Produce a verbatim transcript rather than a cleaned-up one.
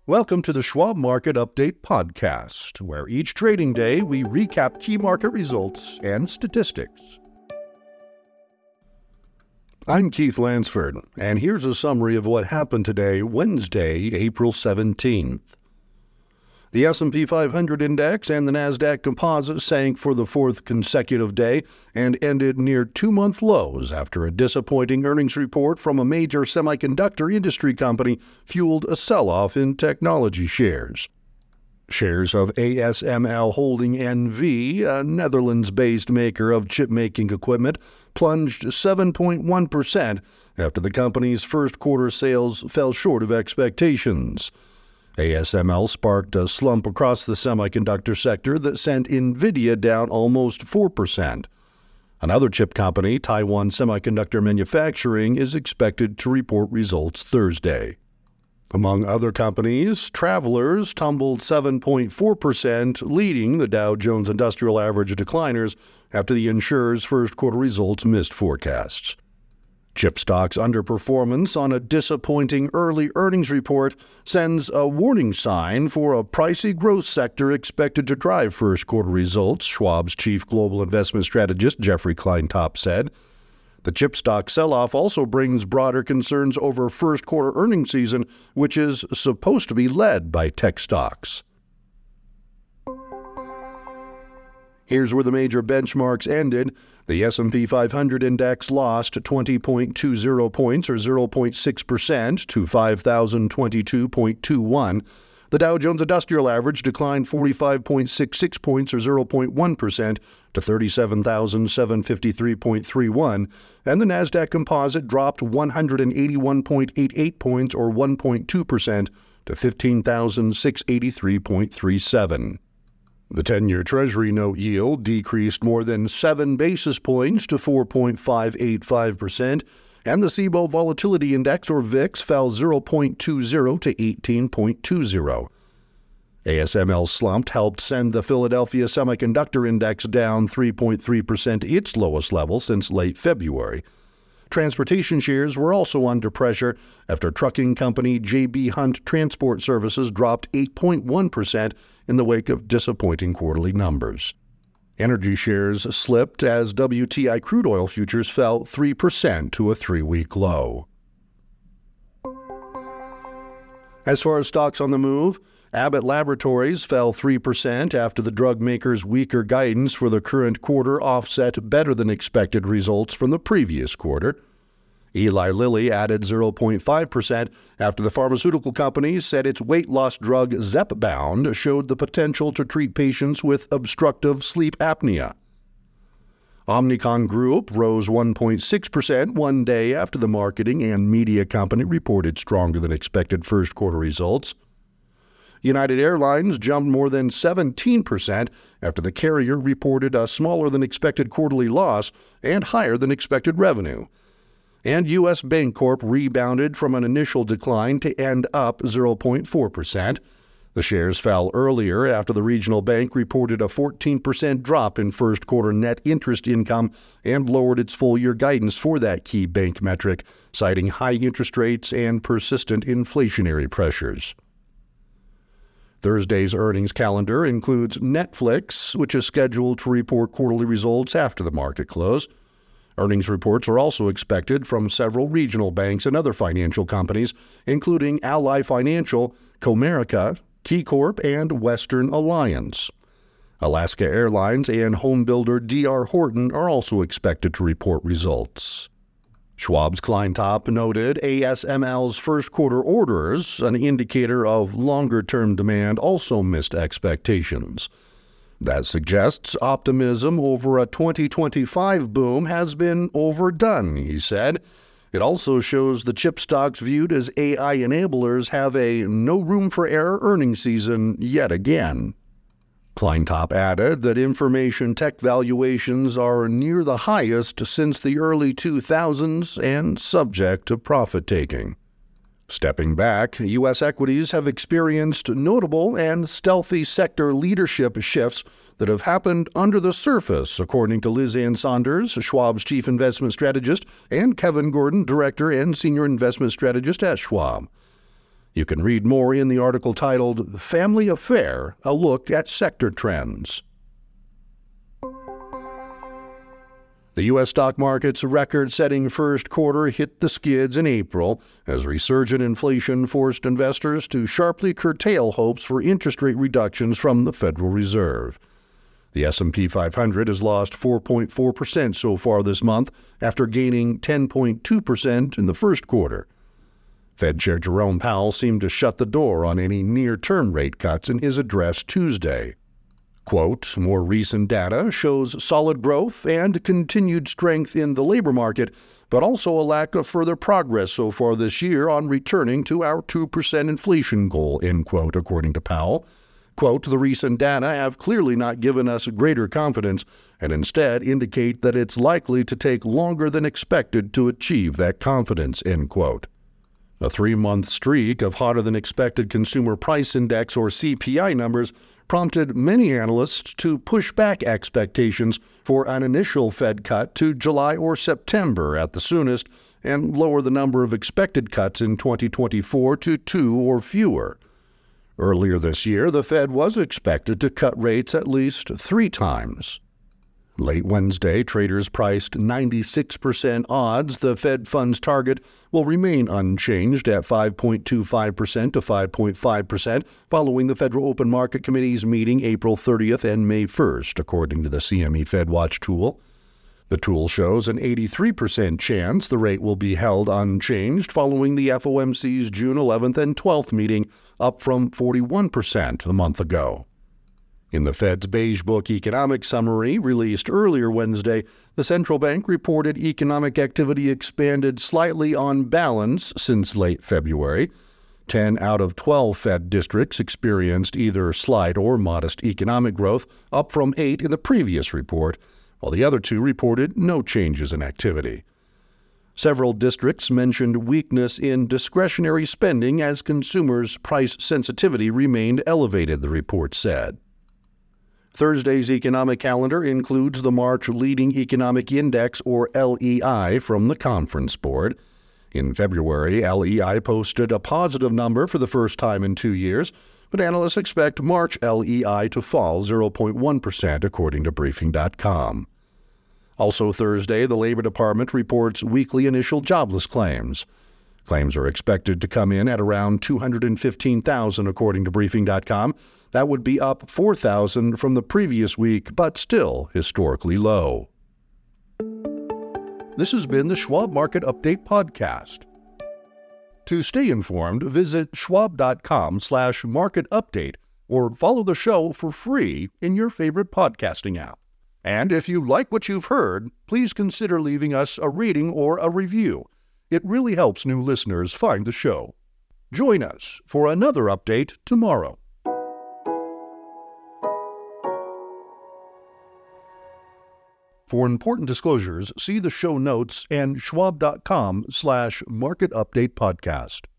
Welcome to the Schwab Market Update podcast, where each trading day we recap key market results and statistics. I'm Keith Lansford, and here's a summary of what happened today, Wednesday, April seventeenth. The S and P five hundred index and the NASDAQ composite sank for the fourth consecutive day and ended near two-month lows after a disappointing earnings report from a major semiconductor industry company fueled a sell-off in technology shares. Shares of A S M L Holding N V, a Netherlands-based maker of chip-making equipment, plunged seven point one percent after the company's first quarter sales fell short of expectations. A S M L sparked a slump across the semiconductor sector that sent NVIDIA down almost four percent. Another chip company, Taiwan Semiconductor Manufacturing, is expected to report results Thursday. Among other companies, Travelers tumbled seven point four percent, leading the Dow Jones Industrial Average decliners after the insurer's first quarter results missed forecasts. Chip stocks' underperformance on a disappointing early earnings report sends a warning sign for a pricey growth sector expected to drive first quarter results, Schwab's chief global investment strategist Jeffrey Kleintop said. The chip stock sell-off also brings broader concerns over first quarter earnings season, which is supposed to be led by tech stocks. Here's where the major benchmarks ended. The S and P five hundred index lost twenty point two zero points, or zero point six percent, to five thousand twenty-two point two one. The Dow Jones Industrial Average declined forty-five point six six points, or zero point one percent, to thirty-seven thousand seven hundred fifty-three point three one, and the NASDAQ Composite dropped one hundred eighty-one point eight eight points, or one point two percent, to fifteen thousand six hundred eighty-three point three seven. The ten-year Treasury note yield decreased more than seven basis points to four point five eight five percent, and the C B O E Volatility Index, or V I X, fell zero point two zero to eighteen point two zero. A S M L slumped helped send the Philadelphia Semiconductor Index down three point three percent to its lowest level since late February. Transportation shares were also under pressure after trucking company J B. Hunt Transport Services dropped eight point one percent in the wake of disappointing quarterly numbers. Energy shares slipped as W T I crude oil futures fell three percent to a three-week low. As far as stocks on the move, Abbott Laboratories fell three percent after the drug maker's weaker guidance for the current quarter offset better-than-expected results from the previous quarter. Eli Lilly added zero point five percent after the pharmaceutical company said its weight loss drug Zepbound showed the potential to treat patients with obstructive sleep apnea. Omnicom Group rose one point six percent one day after the marketing and media company reported stronger-than-expected first-quarter results. United Airlines jumped more than seventeen percent after the carrier reported a smaller-than-expected quarterly loss and higher-than-expected revenue. And U S Bancorp rebounded from an initial decline to end up zero point four percent. The shares fell earlier after the regional bank reported a fourteen percent drop in first-quarter net interest income and lowered its full-year guidance for that key bank metric, citing high interest rates and persistent inflationary pressures. Thursday's earnings calendar includes Netflix, which is scheduled to report quarterly results after the market close. Earnings reports are also expected from several regional banks and other financial companies, including Ally Financial, Comerica, KeyCorp, and Western Alliance. Alaska Airlines and homebuilder D R Horton are also expected to report results. Schwab's Kleintop noted A S M L's first-quarter orders, an indicator of longer-term demand, also missed expectations. That suggests optimism over a twenty twenty-five boom has been overdone, he said. It also shows the chip stocks viewed as A I enablers have a no-room-for-error earnings season yet again. Kleintop added that information tech valuations are near the highest since the early two thousands and subject to profit-taking. Stepping back, U S equities have experienced notable and stealthy sector leadership shifts that have happened under the surface, according to Liz Ann Saunders, Schwab's chief investment strategist, and Kevin Gordon, director and senior investment strategist at Schwab. You can read more in the article titled Family Affair, a look at sector trends. The U S stock market's record-setting first quarter hit the skids in April as resurgent inflation forced investors to sharply curtail hopes for interest rate reductions from the Federal Reserve. The S and P five hundred has lost four point four percent so far this month after gaining ten point two percent in the first quarter. Fed Chair Jerome Powell seemed to shut the door on any near-term rate cuts in his address Tuesday. Quote, more recent data shows solid growth and continued strength in the labor market, but also a lack of further progress so far this year on returning to our two percent inflation goal, end quote, according to Powell. Quote, the recent data have clearly not given us greater confidence and instead indicate that it's likely to take longer than expected to achieve that confidence, end quote. A three-month streak of hotter-than-expected Consumer Price Index, or C P I, numbers prompted many analysts to push back expectations for an initial Fed cut to July or September at the soonest and lower the number of expected cuts in twenty twenty-four to two or fewer. Earlier this year, the Fed was expected to cut rates at least three times. Late Wednesday, traders priced ninety-six percent odds the Fed funds target will remain unchanged at five point two five percent to five point five percent following the Federal Open Market Committee's meeting April thirtieth and May first, according to the C M E FedWatch tool. The tool shows an eighty-three percent chance the rate will be held unchanged following the F O M C's June eleventh and twelfth meeting, up from forty-one percent a month ago. In the Fed's Beige Book economic summary released earlier Wednesday, the central bank reported economic activity expanded slightly on balance since late February. Ten out of twelve Fed districts experienced either slight or modest economic growth, up from eight in the previous report, while the other two reported no changes in activity. Several districts mentioned weakness in discretionary spending as consumers' price sensitivity remained elevated, the report said. Thursday's economic calendar includes the March Leading Economic Index, or L E I, from the Conference Board. In February, L E I posted a positive number for the first time in two years, but analysts expect March L E I to fall zero point one percent, according to Briefing dot com. Also Thursday, the Labor Department reports weekly initial jobless claims. Claims are expected to come in at around two hundred fifteen thousand, according to Briefing dot com. That would be up four thousand from the previous week, but still historically low. This has been the Schwab Market Update podcast. To stay informed, visit schwab.com slash market update or follow the show for free in your favorite podcasting app. And if you like what you've heard, please consider leaving us a rating or a review. It really helps new listeners find the show. Join us for another update tomorrow. For important disclosures, see the show notes and schwab.com slash market update podcast.